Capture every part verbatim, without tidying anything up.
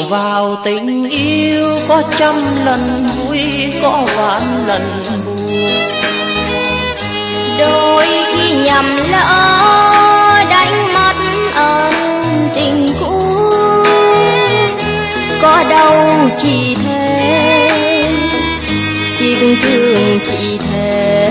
vào tình yêu có trăm lần vui có vạn lần buồn. Đôi khi nhầm lỡ đánh mất ơn tình cũ, có đâu chỉ thế, tiếc thương chỉ thế.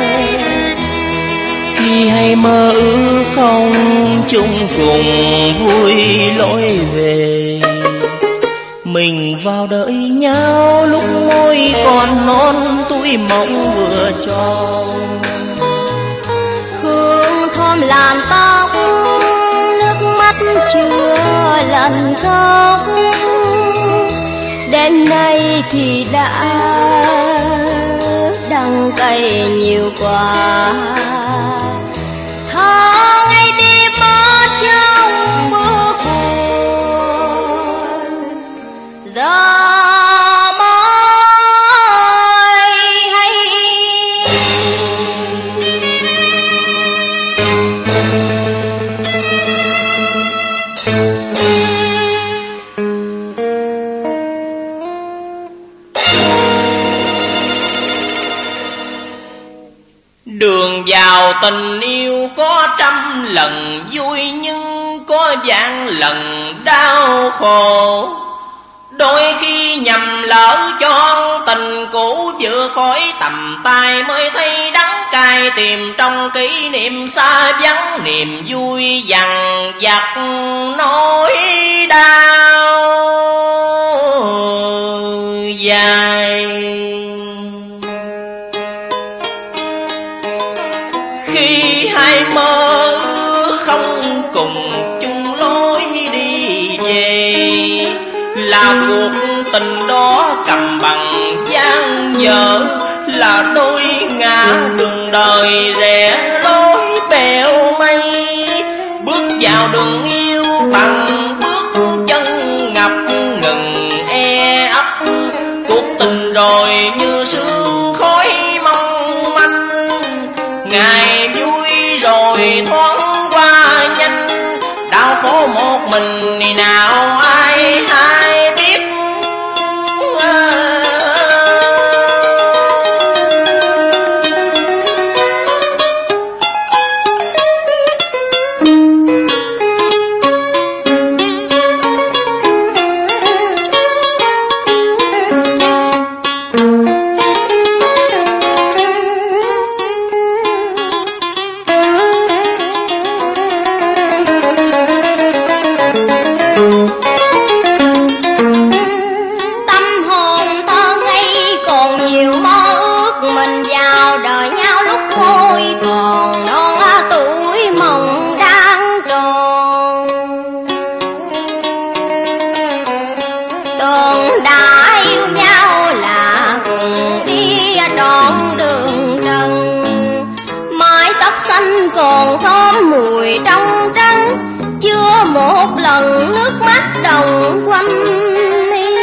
Khi hay mơ ước không chung cùng vui lối về, mình vào đợi nhau lúc môi còn non tuổi mộng vừa tròn. Hương thơm làn tóc, nước mắt chưa lần khóc, đêm nay thì đã đắng cay nhiều quá. Thơ ngày đi mất trong bữa buồn, giờ mới hay. Đường vào tình yêu có trăm lần vui nhưng có vạn lần đau khổ. Đôi khi nhầm lỡ cho tình cũ vừa khỏi tầm tay, mới thấy đắng cay tìm trong kỷ niệm xa vắng. Niềm vui dằn vặt nỗi đau dài. Khi hai mơ không cùng chung lối đi về, là cuộc tình đó cầm bằng gian dở, là đôi ngã đường đời rẽ lối bèo mây. Bước vào đường yêu bằng bước chân ngập ngừng e ấp, cuộc tình rồi như sương khói mong manh. Ngày vui rồi thoáng qua nhanh, đau khổ một mình thì nào ai ai biết. Còn thơm mùi trong trắng, chưa một lần nước mắt đồng quanh mi.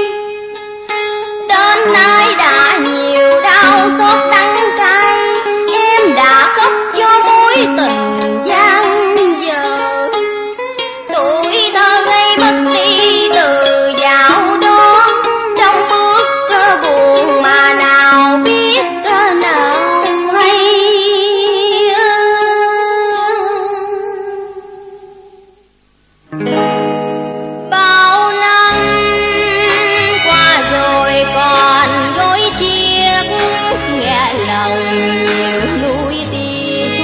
Đến nay đã nhiều đau xót đắng cay, em đã khóc cho mối tình gian dở. Tuổi thơ ngây mất đi từ dạo đó, trong bước buồn mà nào biết nào hay. Bao năm qua rồi còn gối chiếc, nghe lòng nhiều nuối tiếc.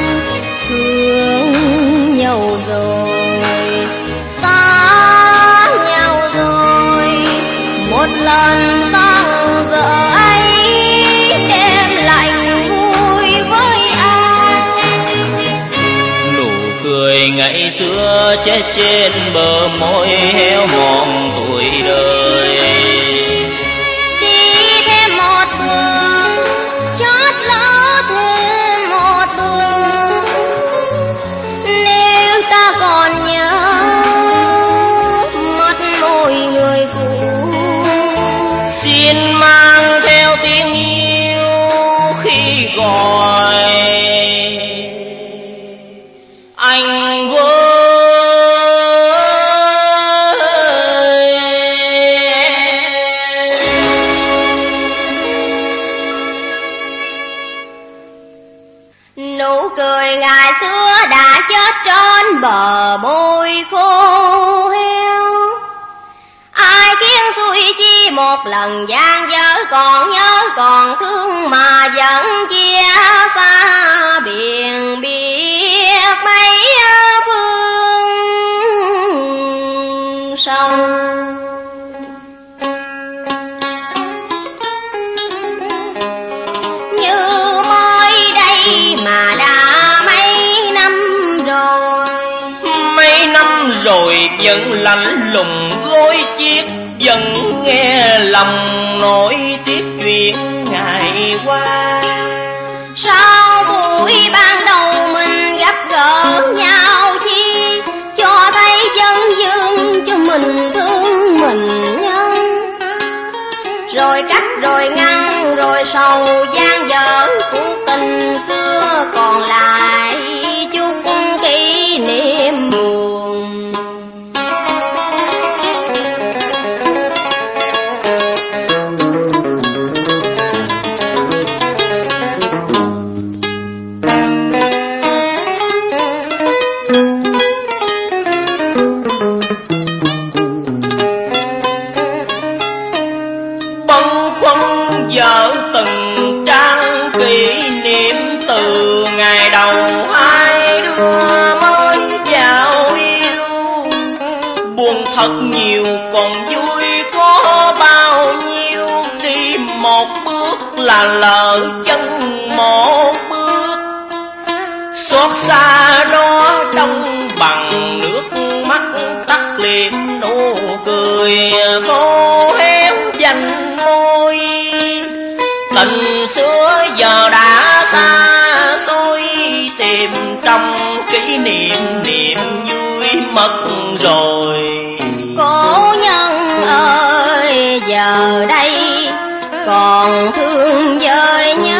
Thương nhau rồi, xa nhau rồi, một lần sang giờ ấy đêm lạnh vui với ai. Nụ cười ngày xưa chết trên bờ môi héo mòn tuổi đời. Đi thêm một tuần, chót lỡ thêm một tuần, nếu ta còn nhớ mắt môi người cũ. Xin mang theo tiếng yêu khi gọi anh với Nụ cười ngày xưa đã chết trên bờ môi khô heo. Ai khiến xuôi chi một lần gian dở, còn nhớ còn thương mà vẫn chia xa biển biệt mấy phương sâu. Như mới đây mà đã mấy năm rồi, mấy năm rồi vẫn lạnh lùng gối chiếc, vẫn nghe lòng nỗi tiếc chuyện ngày qua. Sao buổi ban đầu mình gặp gỡ nhau chi, cho thấy dân dương cho mình thương mình nhân. Rồi cắt rồi ngăn rồi sầu gian dở, cuộc tình xưa còn lại chút kỷ niệm buồn. Vợ từng trang kỷ niệm từ ngày đầu hai đứa mới vào yêu. Buồn thật nhiều còn vui có bao nhiêu, đi một bước là lỡ chân một bước. Xót xa đó đông bằng nước mắt, tắt liệm nụ cười khô héo dành môi. Tình xưa giờ đã xa xôi, tìm trong kỷ niệm niềm vui mất rồi. Cố nhân ơi giờ đây còn thương vơi nhớ